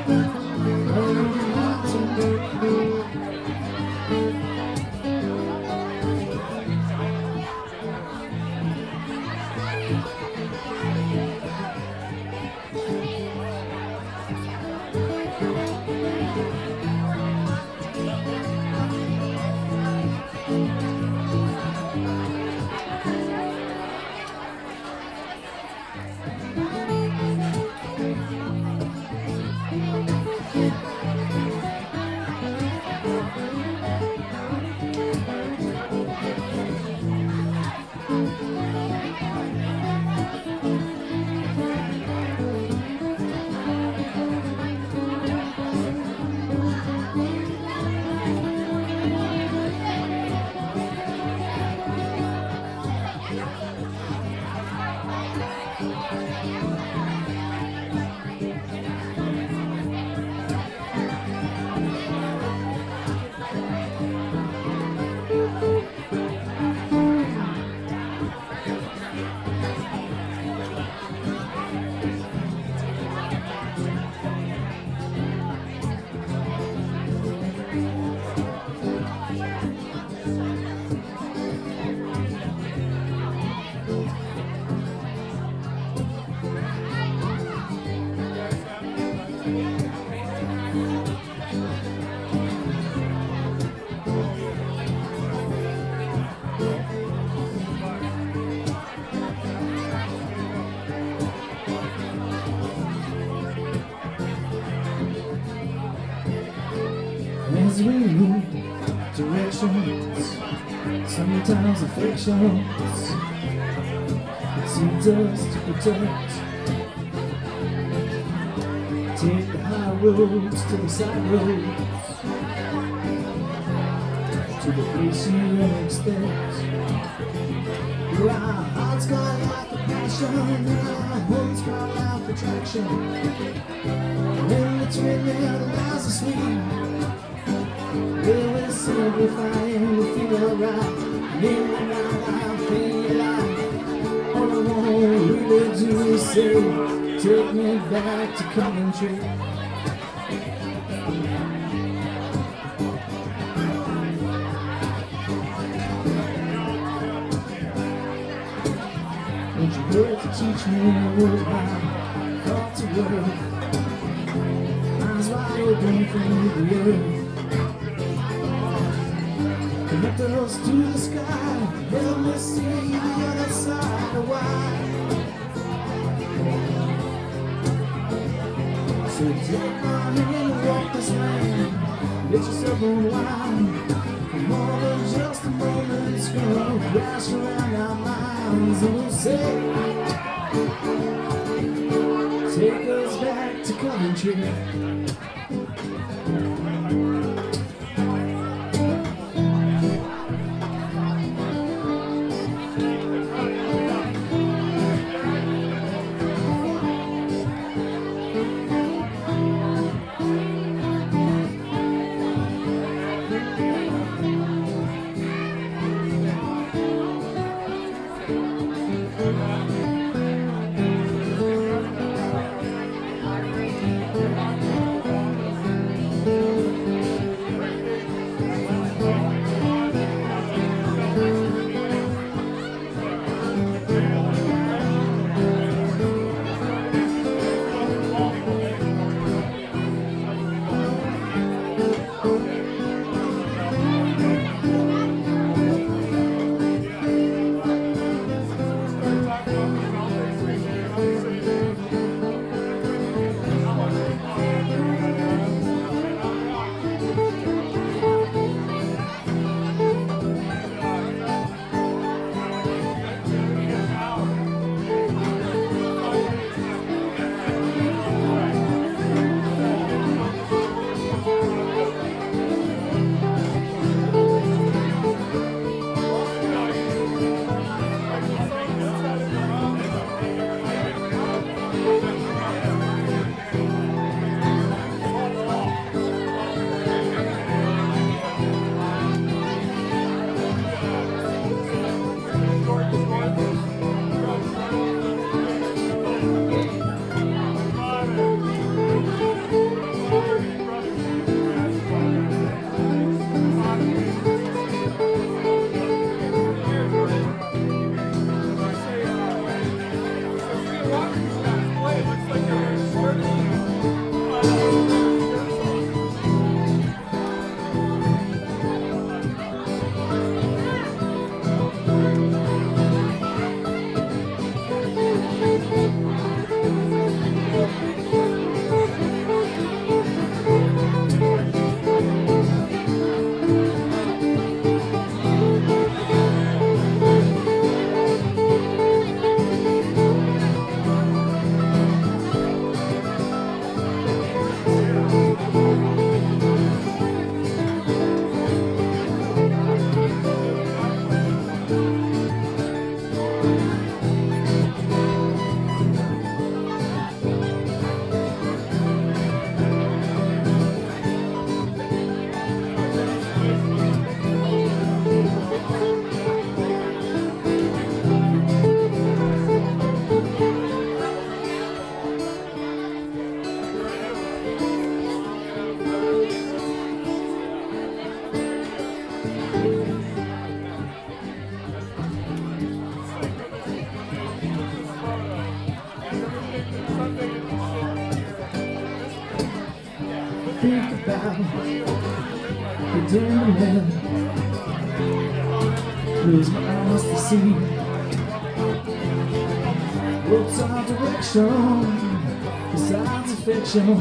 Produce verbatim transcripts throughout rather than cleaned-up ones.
As we move directions, sometimes affections, it seems us to protect. Take the high roads to the side roads, to the place you don't expect. Our hearts cry out for passion, and our homes cry out for traction. When it's written out, lies are sweet. We'll simplify and we'll feel alright. In and out, I'll feel alive. All I want really do is say, take me back to Coventry. Don't you work to teach me what I thought to work. Eyes wide open from the earth. Connect us to the sky, help me see the other side of why. So take my hand and walk this land, let yourself unwind. For more than just a moment, it's gonna crash around our minds. And we'll say, take us back to Coventry. think about the dim men. Close my eyes to see what's our direction besides affection.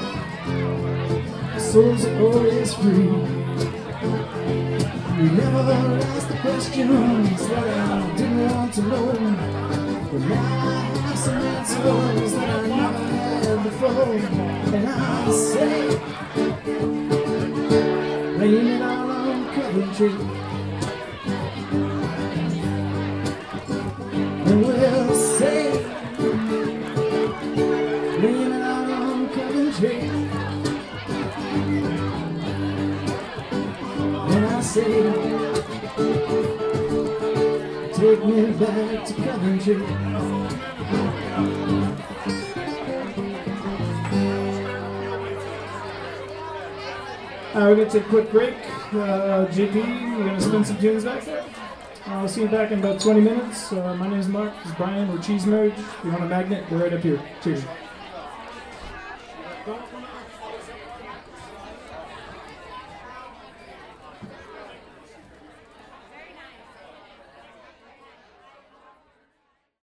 The souls are always free. We never asked the questions that I didn't want to know, but now I have some answers that I never had before. And I say, blame it all on Coventry. And we'll say, blame it all on Coventry. And I say, take me back to Coventry. All right, we're going to take a quick break. Uh, J P, we're going to spin some tunes back there. Uh, I'll see you back in about twenty minutes. Uh, my name is Mark. This is Brian. We're Cheese Merge. If you want a magnet, they're right up here. Cheers.